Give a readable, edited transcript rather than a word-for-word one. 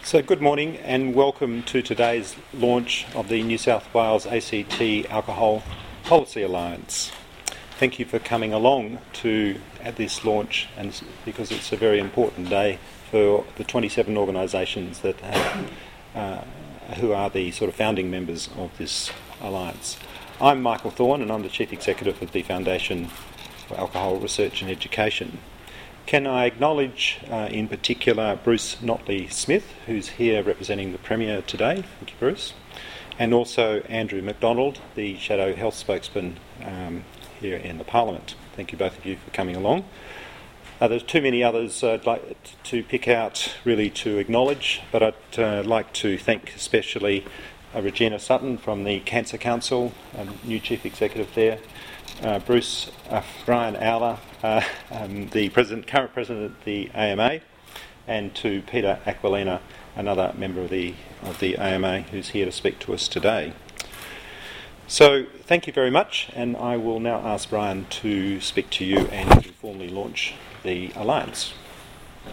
So good morning and welcome to today's launch of the New South Wales ACT Alcohol Policy Alliance. Thank you for coming along to this launch, and because it's a very important day for the 27 organisations that who are the sort of founding members of this alliance. I'm Michael Thorne and I'm the Chief Executive of the Foundation for Alcohol Research and Education. Can I acknowledge in particular Bruce Notley-Smith, who's here representing the Premier today. Thank you, Bruce. And also Andrew McDonald, the Shadow Health Spokesman here in the Parliament. Thank you both of you for coming along. There's too many others I'd like to pick out really to acknowledge, but I'd like to thank especially Regina Sutton from the Cancer Council, new Chief Executive there, Brian Owler, the current President of the AMA, and to Peter Aquilina, another member of the AMA who's here to speak to us today. So thank you very much, and I will now ask Brian to speak to you and to formally launch the Alliance.